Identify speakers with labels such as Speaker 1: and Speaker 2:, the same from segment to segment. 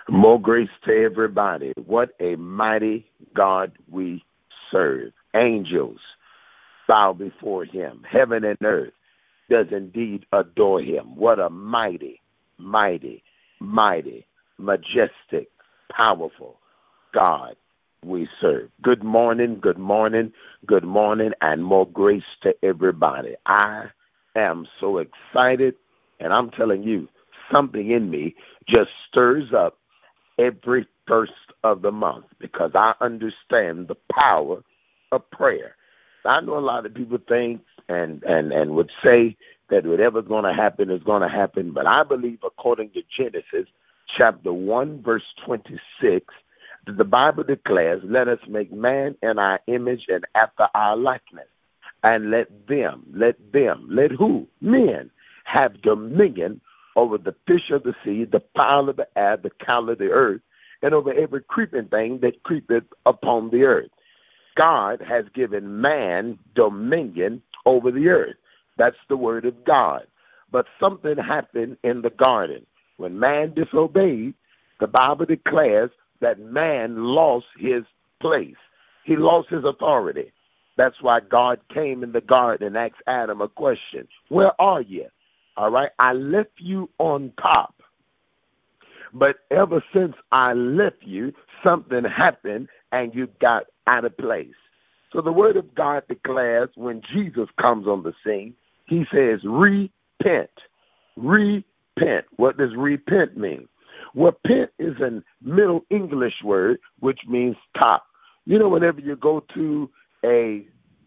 Speaker 1: More grace to everybody. What a mighty God we serve. Angels bow before him. Heaven and earth does indeed adore him. What a mighty, mighty, mighty, majestic, powerful God we serve. Good morning, good morning, good morning, and more grace to everybody. I am so excited, and I'm telling you, something in me just stirs up every first of the month because I understand the power of prayer. I know a lot of people think and would say that whatever's going to happen is going to happen, but I believe according to Genesis chapter 1, verse 26, that the Bible declares, let us make man in our image and after our likeness, and let who? Men have dominion over the fish of the sea, the fowl of the air, the cattle of the earth, and over every creeping thing that creepeth upon the earth. God has given man dominion over the earth. That's the word of God. But something happened in the garden. When man disobeyed, the Bible declares that man lost his place. He lost his authority. That's why God came in the garden and asked Adam a question. Where are you? All right, I left you on top. But ever since I left you, something happened and you got out of place. So the word of God declares when Jesus comes on the scene, he says, repent. Repent. What does repent mean? Well, pent is a Middle English word, which means top. You know, whenever you go to a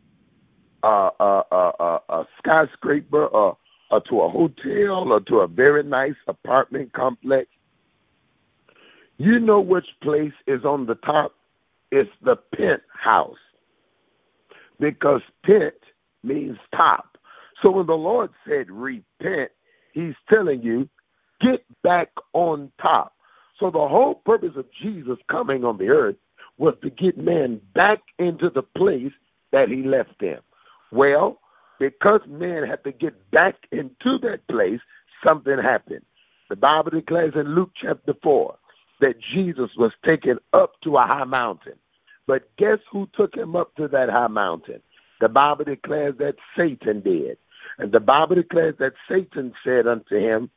Speaker 1: skyscraper or to a hotel or to a very nice apartment complex, you know which place is on the top? It's the penthouse, because pent means top. So when the Lord said repent, he's telling you, get back on top. So the whole purpose of Jesus coming on the earth was to get man back into the place that he left them. Well, because man had to get back into that place, something happened. The Bible declares in Luke chapter 4 that Jesus was taken up to a high mountain. But guess who took him up to that high mountain? The Bible declares that Satan did. And the Bible declares that Satan said unto him,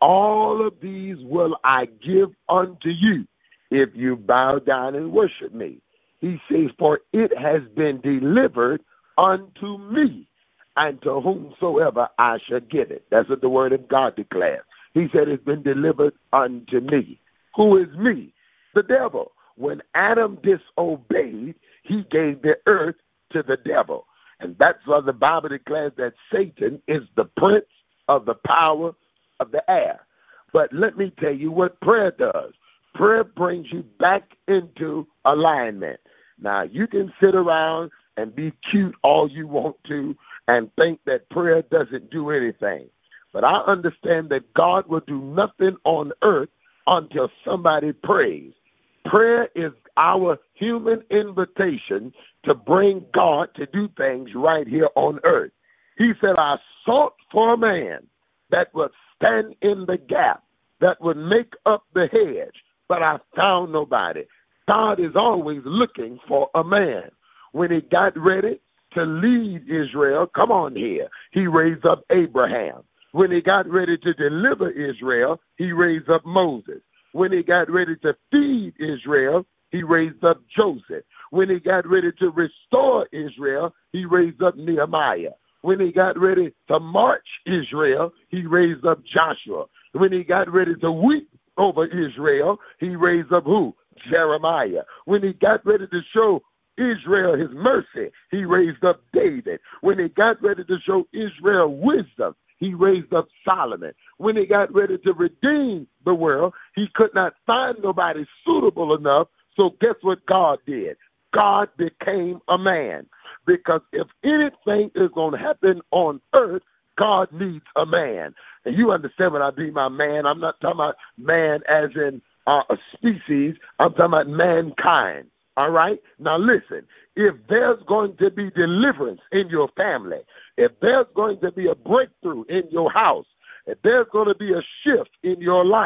Speaker 1: all of these will I give unto you if you bow down and worship me. He says, for it has been delivered unto me, and to whomsoever I shall give it. That's what the word of God declares. He said it's been delivered unto me. Who is me? The devil. When Adam disobeyed, he gave the earth to the devil. And that's why the Bible declares that Satan is the prince of the power of the air. But let me tell you what prayer does. Prayer brings you back into alignment. Now, you can sit around and be cute all you want to and think that prayer doesn't do anything. But I understand that God will do nothing on earth until somebody prays. Prayer is our human invitation to bring God to do things right here on earth. He said, I sought for a man that would stand in the gap, that would make up the hedge, but I found nobody. God is always looking for a man. When he got ready to lead Israel, come on here, he raised up Abraham. When he got ready to deliver Israel, he raised up Moses. When he got ready to feed Israel, he raised up Joseph. When he got ready to restore Israel, he raised up Nehemiah. When he got ready to march Israel, he raised up Joshua. When he got ready to weep over Israel, he raised up who? Jeremiah. When he got ready to show Israel his mercy, he raised up David. When he got ready to show Israel wisdom, he raised up Solomon. When he got ready to redeem the world, he could not find nobody suitable enough. So guess what God did? God became a man. Because if anything is going to happen on earth, God needs a man. And you understand what I mean by man. I'm not talking about man as in a species. I'm talking about mankind. All right? Now listen, if there's going to be deliverance in your family, if there's going to be a breakthrough in your house, if there's going to be a shift in your life,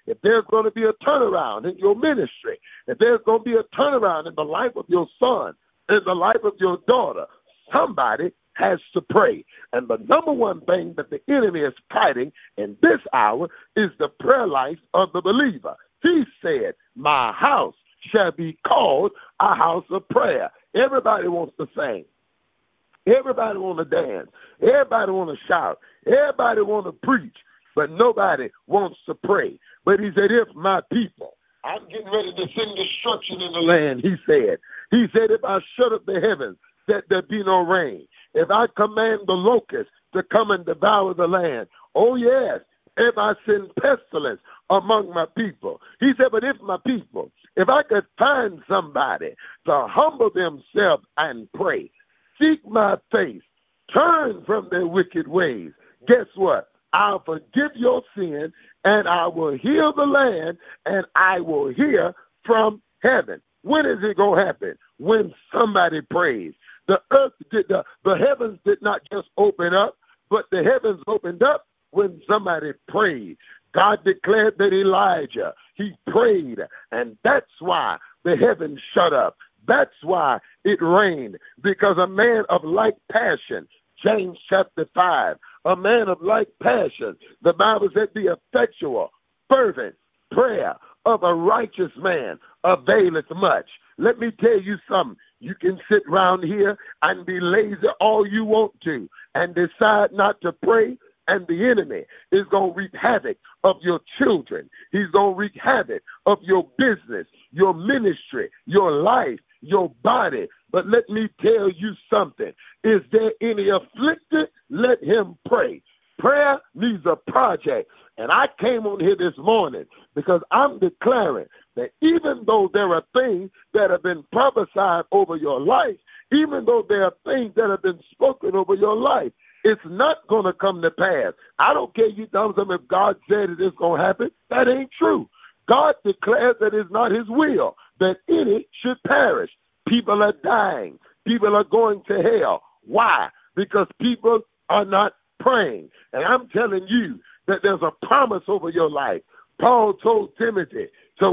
Speaker 1: if there's going to be a turnaround in your ministry, if there's going to be a turnaround in the life of your son, in the life of your daughter, somebody has to pray. And the number one thing that the enemy is fighting in this hour is the prayer life of the believer. He said, my house shall be called a house of prayer. Everybody wants to sing. Everybody want to dance. Everybody want to shout. Everybody want to preach. But nobody wants to pray. But he said, if my people, I'm getting ready to send destruction in the land, he said. He said, if I shut up the heavens, that there be no rain. If I command the locusts to come and devour the land, oh yes, if I send pestilence among my people. He said, but if my people, if I could find somebody to humble themselves and pray, seek my face, turn from their wicked ways, guess what? I'll forgive your sin, and I will heal the land, and I will hear from heaven. When is it going to happen? When somebody prays. The earth did, the heavens did not just open up, but the heavens opened up when somebody prayed. God declared that Elijah, he prayed, and that's why the heavens shut up. That's why it rained, because a man of like passion, James chapter 5, a man of like passion, the Bible said the effectual, fervent prayer of a righteous man availeth much. Let me tell you something. You can sit around here and be lazy all you want to and decide not to pray, and the enemy is going to wreak havoc of your children. He's going to wreak havoc of your business, your ministry, your life, your body. But let me tell you something. Is there any afflicted? Let him pray. Prayer needs a project. And I came on here this morning because I'm declaring that even though there are things that have been prophesied over your life, even though there are things that have been spoken over your life, it's not going to come to pass. I don't care, you thumbs up, if God said it is going to happen. That ain't true. God declares that it's not his will that any should perish. People are dying. People are going to hell. Why? Because people are not praying. And I'm telling you that there's a promise over your life. Paul told Timothy to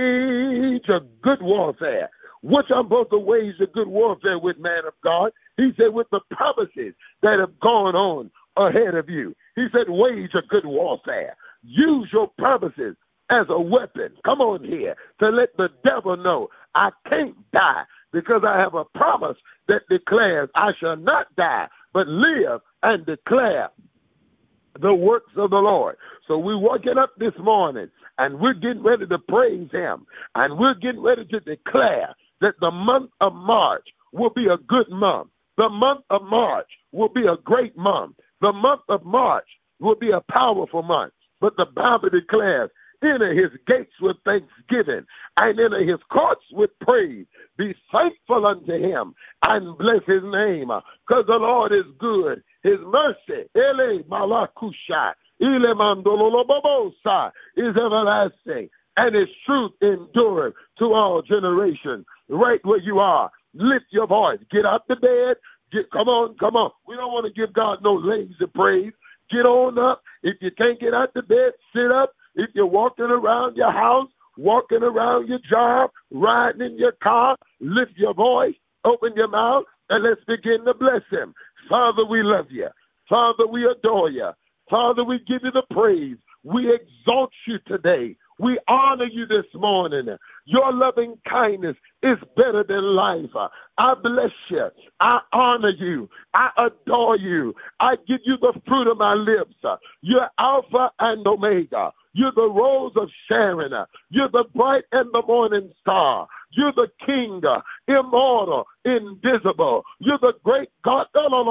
Speaker 1: wage a good warfare. Which I'm supposed to wage a good warfare with, man of God? He said, with the promises that have gone on ahead of you. He said, wage a good warfare. Use your promises as a weapon. Come on here to let the devil know I can't die because I have a promise that declares I shall not die but live and declare the works of the Lord. So we're waking up this morning and we're getting ready to praise him, and we're getting ready to declare that the month of March will be a good month. The month of March will be a great month. The month of March will be a powerful month. But the Bible declares, enter his gates with thanksgiving and enter his courts with praise. Be thankful unto him and bless his name, because the Lord is good. His mercy, Ele Malakusha, Ile Mandololobobosa, is everlasting, and his truth endures to all generations. Right where you are, lift your voice. Get out the bed. Come on. We don't want to give God no lazy praise. Get on up. If you can't get out the bed, sit up. If you're walking around your house, walking around your job, riding in your car, lift your voice, open your mouth, and let's begin to bless him. Father, we love you. Father, we adore you. Father, we give you the praise. We exalt you today. We honor you this morning. Your loving kindness is better than life. I bless you. I honor you. I adore you. I give you the fruit of my lips. You're Alpha and Omega. You're the rose of Sharon. You're the bright and the morning star. You're the King, immortal, invisible. You're the great God.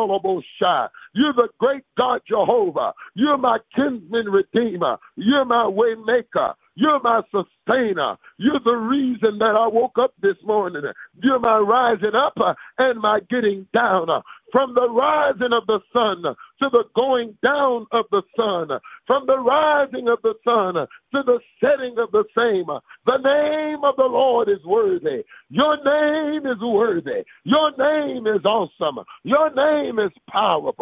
Speaker 1: You're the great God Jehovah. You're my kinsman redeemer. You're my way maker. You're my sustainer. You're the reason that I woke up this morning. You're my rising up and my getting down. From the rising of the sun to the going down of the sun, from the rising of the sun to the setting of the same, the name of the Lord is worthy. Your name is worthy. Your name is awesome. Your name is powerful.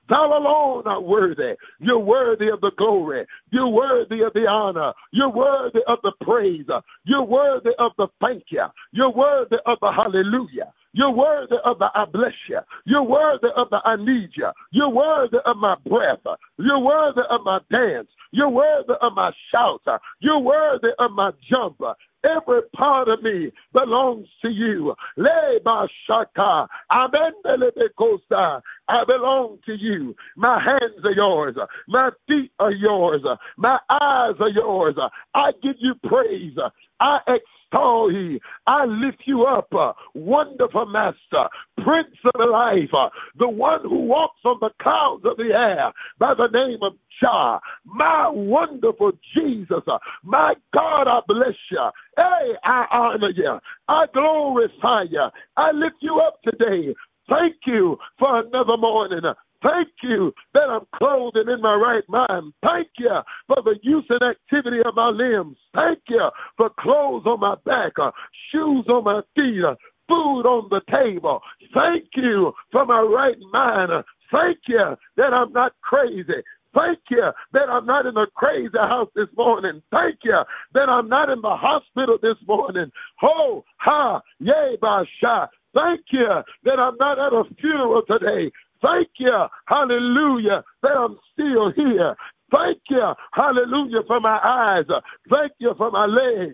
Speaker 1: Thou alone art worthy. You're worthy of the glory. You're worthy of the honor. You're worthy of the praise. You're worthy of the thank you. You're worthy of the hallelujah. You're worthy of the I bless you. You're worthy of the I need you. You're worthy of my breath. You're worthy of my dance. You're worthy of my shout. You're worthy of my jump. Every part of me belongs to you. Leba shaka, abendelebekosa. I belong to you. My hands are yours. My feet are yours. My eyes are yours. I give you praise. I extol you. I lift you up. Wonderful Master, Prince of Life, the one who walks on the clouds of the air by the name of Jah, my wonderful Jesus. My God, I bless you. Hey, I honor you. I glorify you. I lift you up today. Thank you for another morning. Thank you that I'm clothed and in my right mind. Thank you for the use and activity of my limbs. Thank you for clothes on my back, shoes on my feet, food on the table. Thank you for my right mind. Thank you that I'm not crazy. Thank you that I'm not in a crazy house this morning. Thank you that I'm not in the hospital this morning. Ho, ha, yay, basha. Thank you that I'm not at a funeral today. Thank you, hallelujah, that I'm still here. Thank you, hallelujah, for my eyes. Thank you for my legs.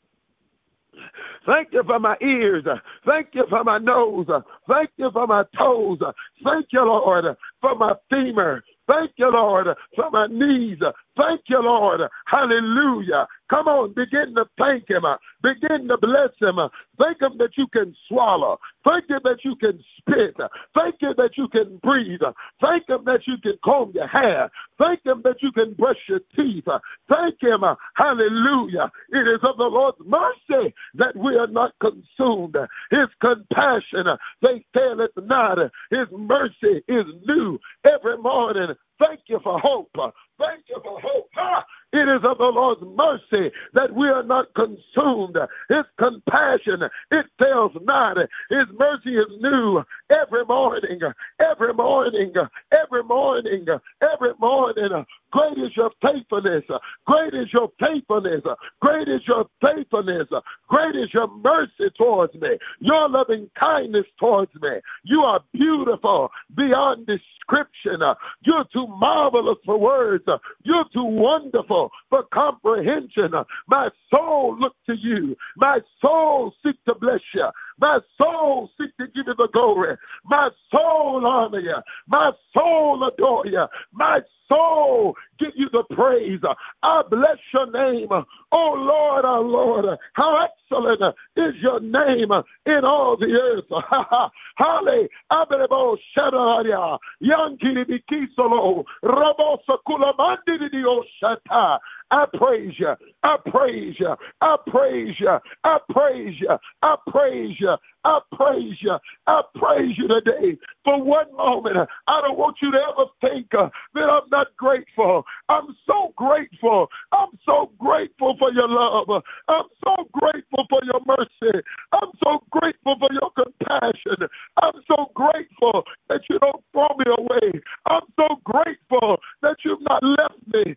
Speaker 1: Thank you for my ears. Thank you for my nose. Thank you for my toes. Thank you, Lord, for my femur. Thank you, Lord, for my knees. Thank you, Lord. Hallelujah. Come on, begin to thank him. Begin to bless him. Thank him that you can swallow. Thank him that you can spit. Thank him that you can breathe. Thank him that you can comb your hair. Thank him that you can brush your teeth. Thank him. Hallelujah. It is of the Lord's mercy that we are not consumed. His compassion, they faileth not. His mercy is new every morning. Thank you for hope. Thank you for hope. It is of the Lord's mercy that we are not consumed. His compassion, it fails not. His mercy is new every morning, every morning, every morning, every morning. Great is your faithfulness. Great is your faithfulness. Great is your faithfulness. Great is your mercy towards me. Your loving kindness towards me. You are beautiful beyond description. You're too marvelous for words. You're too wonderful for comprehension. My soul look to you. My soul seek to bless you. My soul seek to give you the glory. My soul honor you. My soul adore you. My soul give you the praise. I bless your name. Oh Lord, our Lord, how excellent is your name in all the earth. Hallelujah. Abrebo shadaria. Yankiri bikisolo. Rabosa kulamandi dio shata. I praise you. I praise you. I praise you. I praise you. I praise you. I praise you. I praise you today. For one moment, I don't want you to ever think that I'm not grateful. I'm so grateful. I'm so grateful for your love. I'm so grateful for your mercy. I'm so grateful for your compassion. I'm so grateful that you don't throw me away. I'm so grateful that you've not left me.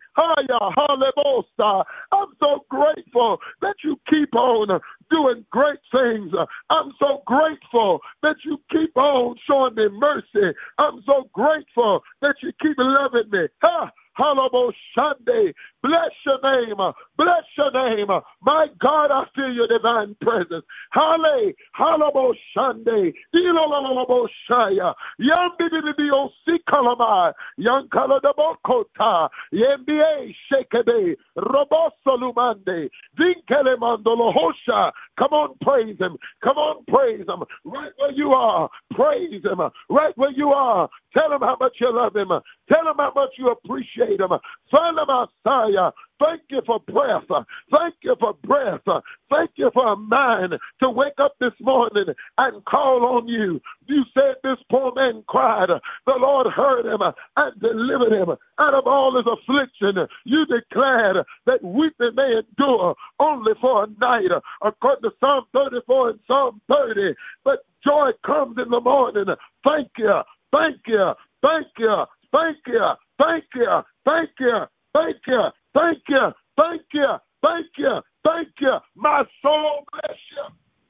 Speaker 1: I'm so grateful that you keep on doing great things. I'm so grateful that you keep on showing me mercy. I'm so grateful that you keep loving me. Hallelujah. Sunday. Bless your name. Bless your name. My God, I feel your divine presence. Hallelujah. Hallelujah. Sunday. Ilolololobo shaya. Yambibibiyo sikalama. Yankaladabokota. Yembiye shekebe. Robosolumande. Vinkele mandolo hosha. Come on, praise him. Come on, praise him. Right where you are. Praise him. Right where you are. Tell him how much you love him. Tell him how much you appreciate him. Son of Messiah, thank you for breath. Thank you for breath. Thank you for a mind to wake up this morning and call on you. You said this poor man cried. The Lord heard him and delivered him out of all his affliction. You declared that weeping may endure only for a night, according to Psalm 34 and Psalm 30. But joy comes in the morning. Thank you. Thank you. Thank you. Thank you. Thank you. Thank you. Thank you. Thank you. Thank you. Thank you. Thank you. My soul bless you.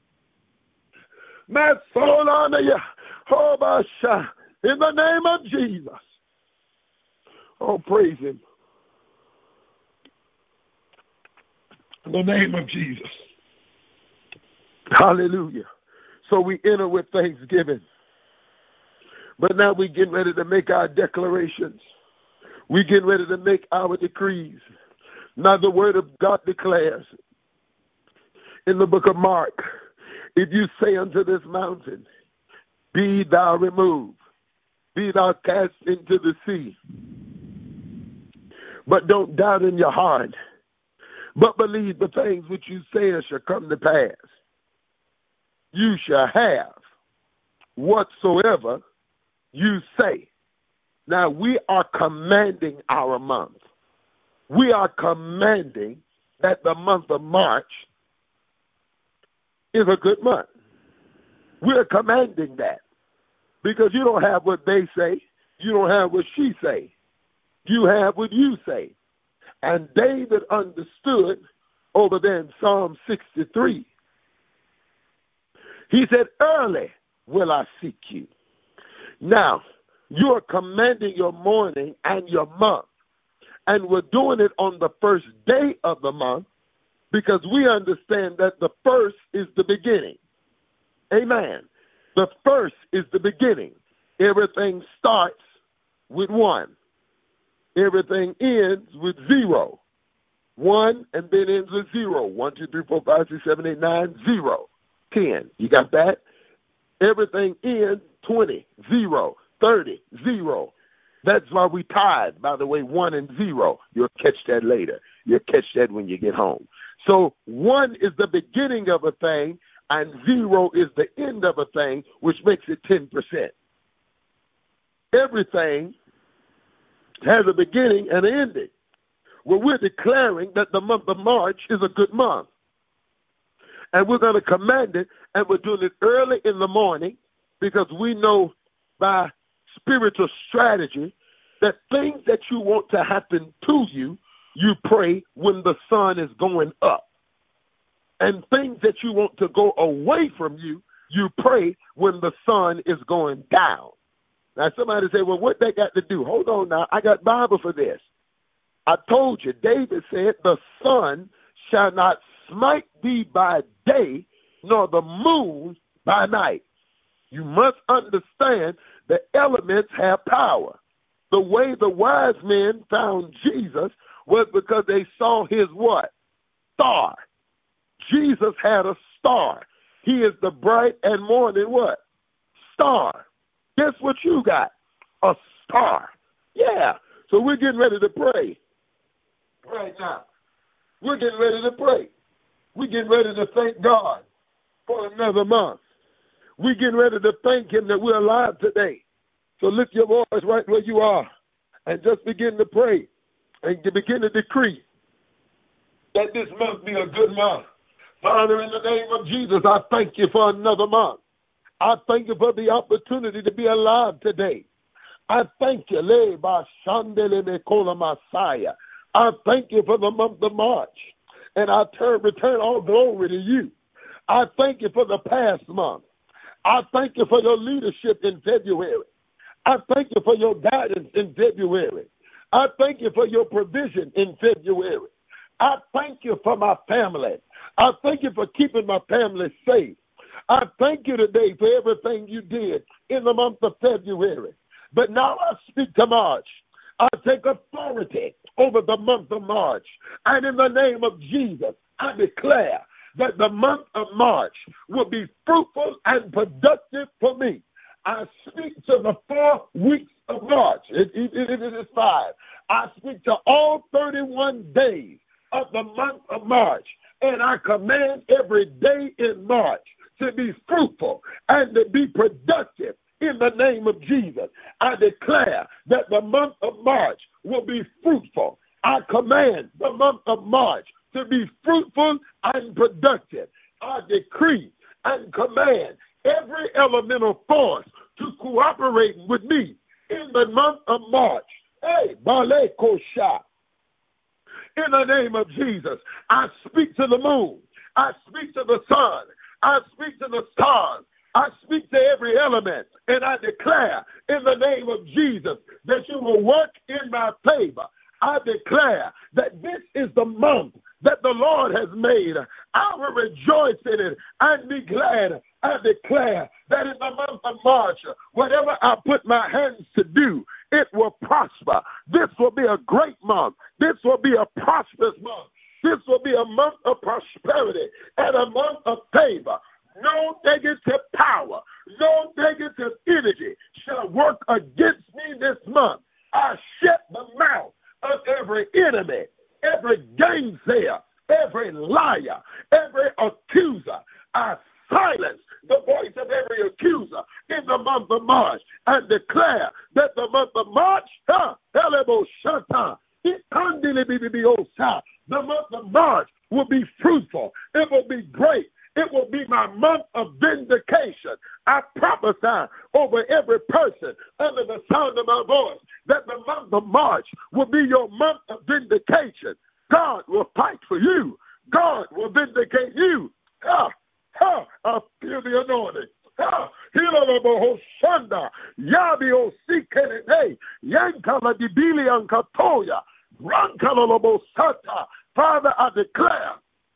Speaker 1: My soul honor you. Oh, my God. In the name of Jesus. Oh, praise him. In the name of Jesus. Hallelujah. So we enter with thanksgiving. But now we getting ready to make our declarations. We getting ready to make our decrees. Now the word of God declares in the book of Mark, if you say unto this mountain, be thou removed, be thou cast into the sea, but don't doubt in your heart, but believe the things which you say shall come to pass. You shall have whatsoever you say. Now we are commanding our month. We are commanding that the month of March is a good month. We're commanding that because you don't have what they say. You don't have what she say. You have what you say. And David understood over there in Psalm 63. He said, early will I seek you. Now, you're commanding your morning and your month. And we're doing it on the first day of the month because we understand that the first is the beginning. Amen. The first is the beginning. Everything starts with 1. Everything ends with 0. 1 and then ends with 0. 1, 2, 3, 4, 5, 6, 7, 8, 9, 0. 10. You got that? Everything ends 20, 0, 30, 0. That's why we tithe, by the way, 1 and 0. You'll catch that later. You'll catch that when you get home. So 1 is the beginning of a thing, and 0 is the end of a thing, which makes it 10%. Everything has a beginning and an ending. Well, we're declaring that the month of March is a good month. And we're going to command it, and we're doing it early in the morning because we know by spiritual strategy that things that you want to happen to you, you pray when the sun is going up. And things that you want to go away from you, you pray when the sun is going down. Now, somebody say, well, what they got to do? Hold on now. I got Bible for this. I told you, David said, the sun shall not smite thee by day, nor the moon by night. You must understand the elements have power. The way the wise men found Jesus was because they saw his what? Star. Jesus had a star. He is the bright and morning what? Star. Guess what you got? A star. Yeah. So we're getting ready to pray right now. We're getting ready to pray. We're getting ready to thank God for another month. We're getting ready to thank him that we're alive today. So lift your voice right where you are and just begin to pray and begin to decree that this month be a good month. Father, in the name of Jesus, I thank you for another month. I thank you for the opportunity to be alive today. I thank you, Messiah. I thank you for the month of March, and I return all glory to you. I thank you for the past month. I thank you for your leadership in February. I thank you for your guidance in February. I thank you for your provision in February. I thank you for my family. I thank you for keeping my family safe. I thank you today for everything you did in the month of February. But now I speak to March. I take authority over the month of March. And in the name of Jesus, I declare that the month of March will be fruitful and productive for me. I speak to the 4 weeks of March. It is 5. I speak to all 31 days of the month of March. And I command every day in March to be fruitful and to be productive in the name of Jesus. I declare that the month of March will be fruitful. I command the month of March to be fruitful and productive. I decree and command every elemental force to cooperate with me in the month of March. Hey, Bale Kosha. In the name of Jesus, I speak to the moon. I speak to the sun. I speak to the stars. I speak to every element, and I declare in the name of Jesus that you will work in my favor. I declare that this is the month that the Lord has made. I will rejoice in it and be glad. I declare that in the month of March, whatever I put my hands to do, it will prosper. This will be a great month. This will be a prosperous month. This will be a month of prosperity and a month of favor. No negative power, no negative energy shall work against me this month. I shut the mouth of every enemy, every gainsayer, every liar, every accuser. I silence the voice of every accuser in the month of March and declare that the month of March, the month of March will be fruitful. It will be great. It will be my month of vindication. I prophesy over every person under the sound of my voice that the month of March will be your month of vindication. God will fight for you. God will vindicate you. I feel the anointing. Father, I declare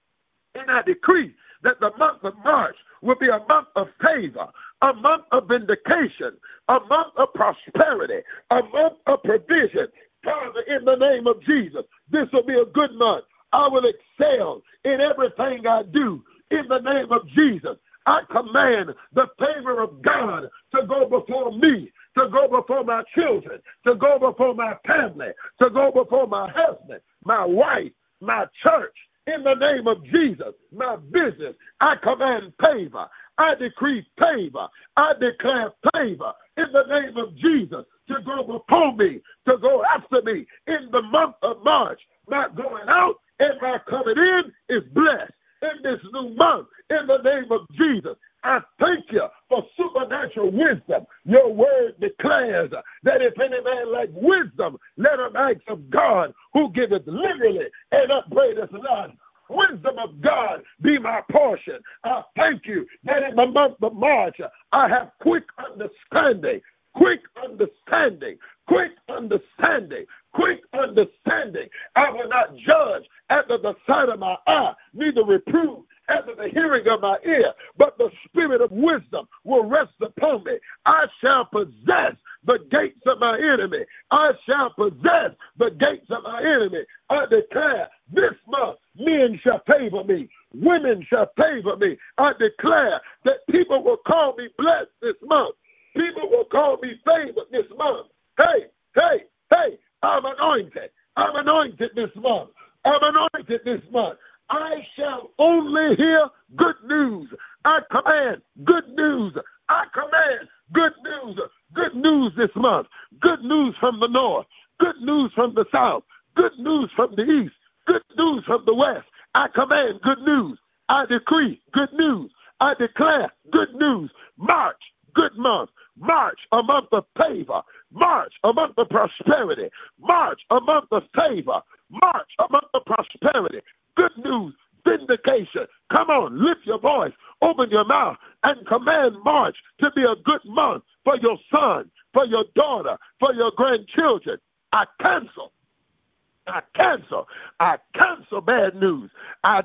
Speaker 1: and I decree that the month of March will be a month of favor, a month of vindication, a month of prosperity, a month of provision. Father, in the name of Jesus, this will be a good month. I will excel in everything I do. In the name of Jesus, I command the favor of God to go before me, to go before my children, to go before my family, to go before my husband, my wife, my church. In the name of Jesus, my business, I command favor. I decree favor. I declare favor in the name of Jesus to go before me, to go after me in the month of March. My going out and my coming in is blessed in this new month in the name of Jesus. I thank you for supernatural wisdom. Your word declares that if any man lack wisdom, let him ask of God, who giveth liberally and upbraideth not. Wisdom of God be my portion. I thank you that in the month of March, I have quick understanding, quick understanding, quick understanding, quick understanding. I will not judge after the sight of my eye, neither reprove after the hearing of my ear, but the spirit of wisdom will rest upon me. I shall possess the gates of my enemy. I shall possess the gates of my enemy. I declare this month men shall favor me. Women shall favor me. I declare that people will call me blessed this month. People will call me favored this month. Hey, hey, hey, I'm anointed. I'm anointed this month. I'm anointed this month. I shall only hear good news. I command good news. I command good news. Good news this month. Good news from the north. Good news from the south. Good news from the east. Good news from the west. I command good news. I decree good news. I declare good news. March, good month. March, a month of favor. March, a month of prosperity. March, a month of favor. March, a month of prosperity. Good news, vindication. Come on, lift your voice, open your mouth, and command March to be a good month for your son, for your daughter, for your grandchildren. I cancel bad news. I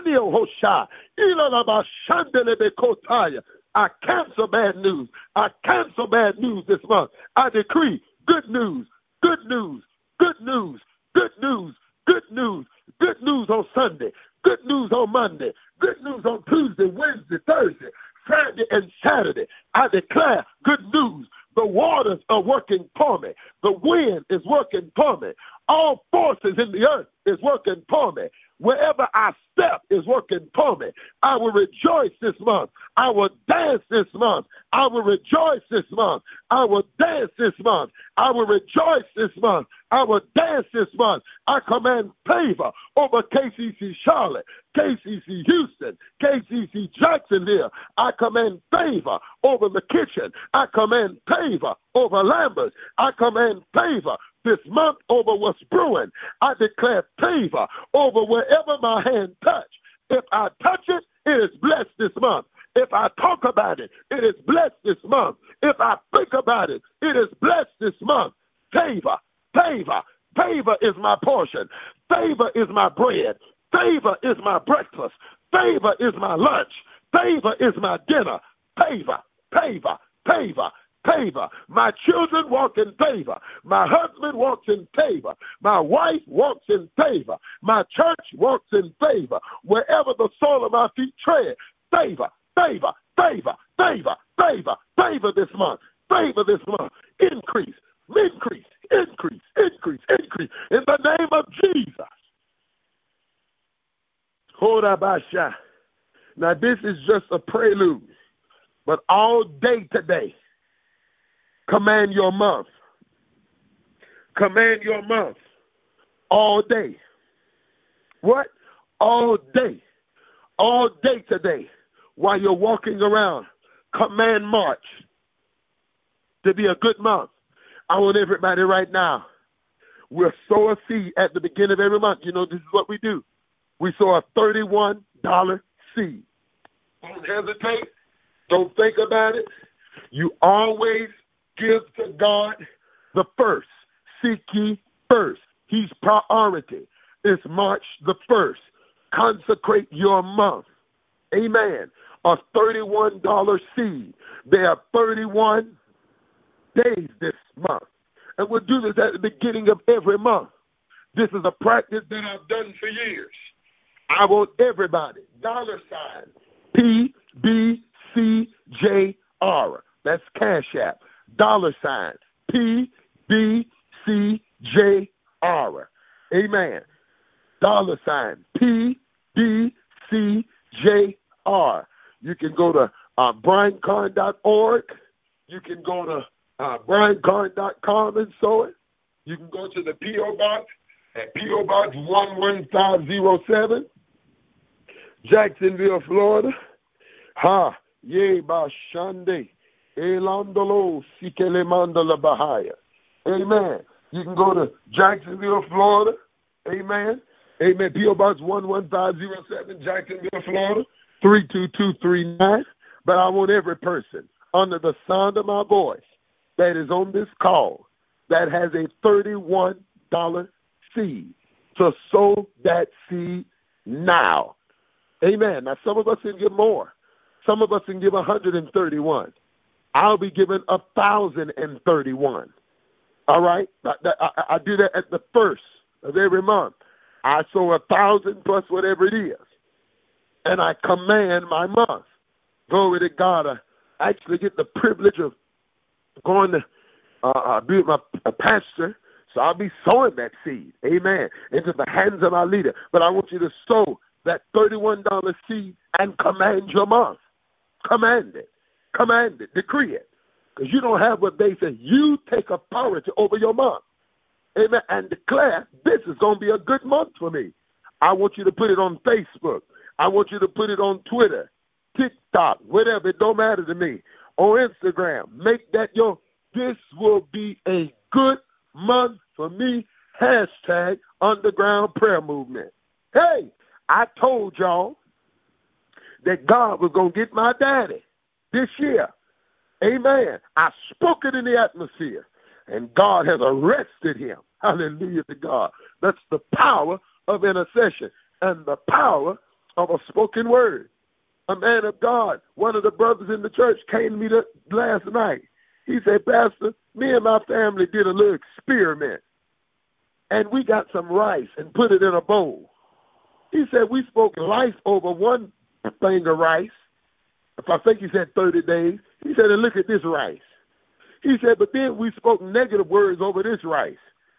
Speaker 1: cancel bad news. I cancel bad news this month. I decree good news, good news, good news, good news, good news, good news on Sunday, good news on Monday, good news on Tuesday, Wednesday, Thursday, Friday, and Saturday. I declare good news. The waters are working for me. The wind is working for me. All forces in the earth is working for me. Wherever I step is working for me. I will rejoice this month. I will dance this month. I will rejoice this month. I will dance this month. I will rejoice this month. I will dance this month. I command favor over KCC Charlotte, KCC Houston, KCC Jacksonville. I command favor over the kitchen. I command favor over Lambert. I command favor this month over what's brewing. I declare favor over wherever my hand touch. If I touch it, it is blessed this month. If I talk about it, it is blessed this month. If I think about it, it is blessed this month. Favor, favor, favor is my portion. Favor is my bread. Favor is my breakfast. Favor is my lunch. Favor is my dinner. Favor, favor, favor, favor. My children walk in favor. My husband walks in favor. My wife walks in favor. My church walks in favor. Wherever the sole of my feet tread, favor, favor, favor, favor, favor, favor this month. Favor this month. Increase, increase, increase, increase, increase. In the name of Jesus. Horabasha. Now this is just a prelude, but all day today, command your month. Command your month. All day. What? All day. All day today. While you're walking around, command March to be a good month. I want everybody right now. We'll sow a seed at the beginning of every month. You know, this is what we do. We sow a $31 seed. Don't hesitate. Don't think about it. You always give to God the first. Seek ye first. He's priority. It's March the 1st. Consecrate your month. Amen. A $31 seed. There are 31 days this month. And we'll do this at the beginning of every month. This is a practice that I've done for years. I want everybody, $PBCJR. That's Cash App. $PBCJR. Amen. $PBCJR. You can go to briancarn.org. You can go to briancarn.com and sow it. You can go to the P.O. Box at P.O. Box 11507, Jacksonville, Florida. Ha, ye ba shande, elandolo sikele mandala bahaya. Amen. You can go to Jacksonville, Florida. Amen. Amen. P.O. Box 11507, Jacksonville, Florida, 32239. But I want every person under the sound of my voice that is on this call that has a $31 seed to sow that seed now. Amen. Now, some of us can give more. Some of us can give 131. I'll be giving 1,031. All right? I do that at the first of every month. I sow 1,000 plus whatever it is. And I command my month. Glory to God. I actually get the privilege of going to be with a pastor. So I'll be sowing that seed. Amen. Into the hands of our leader. But I want you to sow that $31 seed and command your month. Command it. Command it. Decree it. Because you don't have what they say. You take authority over your month. Amen. And declare, this is going to be a good month for me. I want you to put it on Facebook. I want you to put it on Twitter, TikTok, whatever. It don't matter to me. On Instagram. Make that this will be a good month for me. Hashtag Underground Prayer Movement. Hey, I told y'all that God was going to get my daddy this year. Amen. I spoke it in the atmosphere, and God has arrested him. Hallelujah to God. That's the power of intercession and the power of a spoken word. A man of God, one of the brothers in the church, came to me last night. He said, Pastor, me and my family did a little experiment, and we got some rice and put it in a bowl. He said, we spoke life over one thing of rice. If I think he said 30 days. He said, and look at this rice. He said, but then we spoke negative words over this rice.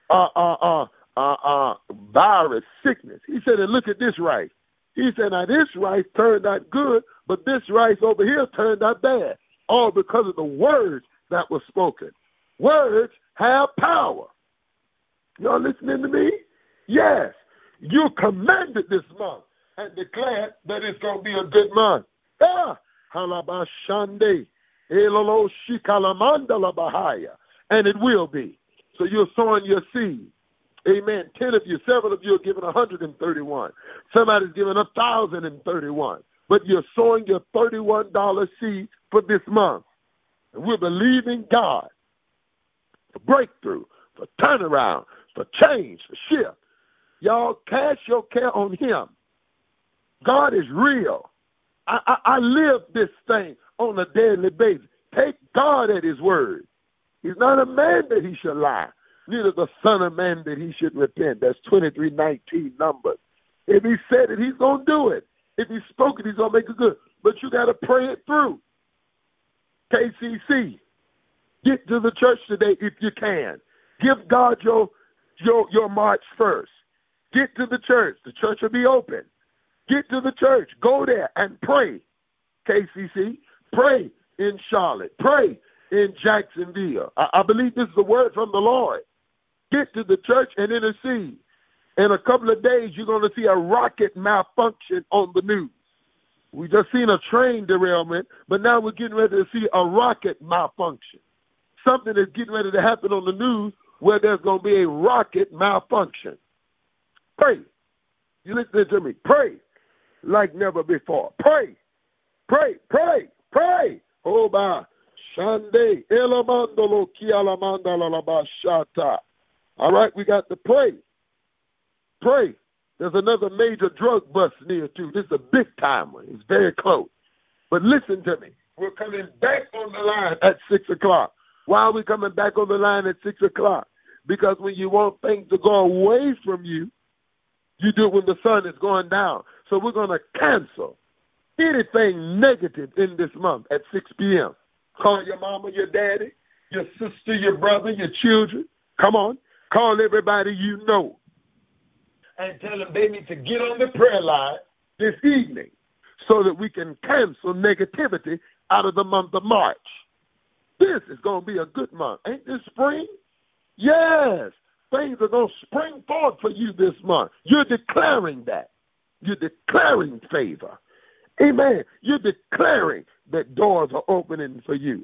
Speaker 1: virus, sickness. He said, and look at this rice. He said, now this rice turned out good, but this rice over here turned out bad. All because of the words that were spoken. Words have power. Y'all listening to me? Yes. You commanded this month and declared that it's going to be a good month. Halabashande, elolo shikalamanda labahaya. And it will be. So you're sowing your seed. Amen. 10 of you, several of you are giving 131. Somebody's giving 1,031. But you're sowing your $31 seed for this month. And we're believing God for breakthrough, for turnaround, for change, for shift. Y'all cast your care on him. God is real. I live this thing on a daily basis. Take God at his word. He's not a man that he should lie, neither the son of man that he should repent. That's 23:19 Numbers. If he said it, he's going to do it. If he spoke it, he's going to make it good. But you got to pray it through. KCC, get to the church today if you can. Give God your March 1st. Get to the church. The church will be open. Get to the church. Go there and pray. KCC, pray in Charlotte. Pray in Jacksonville. I believe this is a word from the Lord. Get to the church and intercede. In a couple of days, you're going to see a rocket malfunction on the news. We just seen a train derailment, but now we're getting ready to see a rocket malfunction. Something is getting ready to happen on the news where there's going to be a rocket malfunction. Pray. You listen to me. Pray like never before. Pray. Pray. Pray. Pray. Oba. Shande. Elamandolo kialamandala shata. All right, we got to pray. Pray. There's another major drug bust near too. This is a big time one. It's very close. But listen to me. We're coming back on the line at 6 o'clock. Why are we coming back on the line at 6 o'clock? Because when you want things to go away from you, you do it when the sun is going down. So we're going to cancel anything negative in this month at 6 p.m. Call your mama, your daddy, your sister, your brother, your children. Come on. Call everybody you know. And tell them they need to get on the prayer line this evening so that we can cancel negativity out of the month of March. This is going to be a good month. Ain't this spring? Yes. Things are going to spring forward for you this month. You're declaring that. You're declaring favor. Amen. You're declaring that doors are opening for you.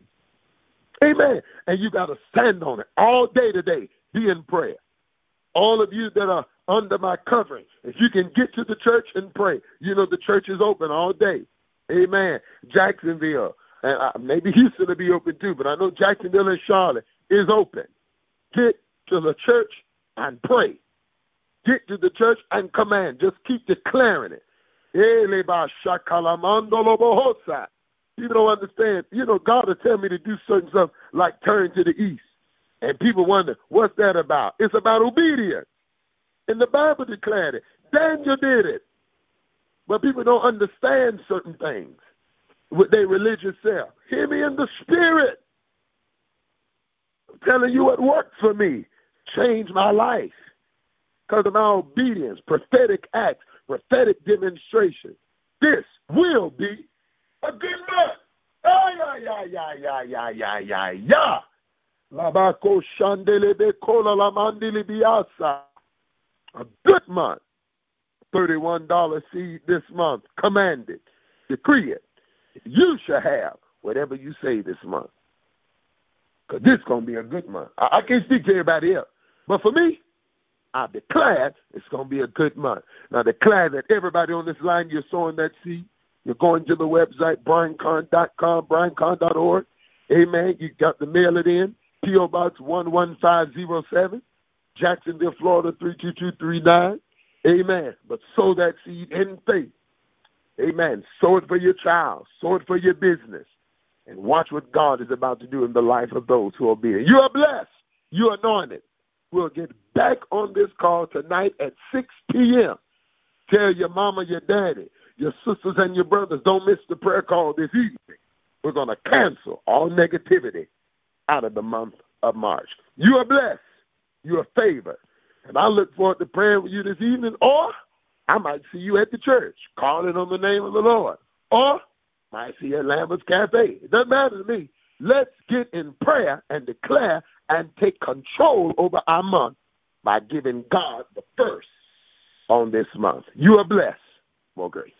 Speaker 1: Amen. And you got to stand on it all day today. Be in prayer. All of you that are under my covering, if you can get to the church and pray, you know the church is open all day. Amen. Jacksonville, and maybe Houston will be open too, but I know Jacksonville and Charlotte is open. Get to the church and pray. Get to the church and command. Just keep declaring it. You don't understand. You know, God will tell me to do certain stuff like turn to the east. And people wonder, what's that about? It's about obedience. And the Bible declared it. Daniel did it. But people don't understand certain things with their religious self. Hear me in the spirit. I'm telling you what worked for me. Changed my life. Because of my obedience, prophetic acts, prophetic demonstration. This will be a good month. Yeah. Labako shandelebe kola lamandili biasa. A good month. $31 seed this month. Command it. Decree it. You shall have whatever you say this month. Because this is going to be a good month. I can't speak to everybody else. But for me, I declare it's going to be a good month. Now declare that everybody on this line, you're sowing that seed. You're going to the website, briancon.com, briancon.org. Amen. You got to mail it in. P.O. Box 11507, Jacksonville, Florida 32239. Amen. But sow that seed in faith. Amen. Sow it for your child. Sow it for your business. And watch what God is about to do in the life of those who are being. You are blessed. You are anointed. We'll get back on this call tonight at 6 p.m. Tell your mama, your daddy, your sisters, and your brothers, don't miss the prayer call this evening. We're going to cancel all negativity out of the month of March. You are blessed. you're favored. And I look forward to praying with you this evening, or I might see you at the church calling on the name of the Lord, or I might see you at Lambert's Cafe. It doesn't matter to me. Let's get in prayer and declare and take control over our month by giving God the first on this month. You are blessed. More grace.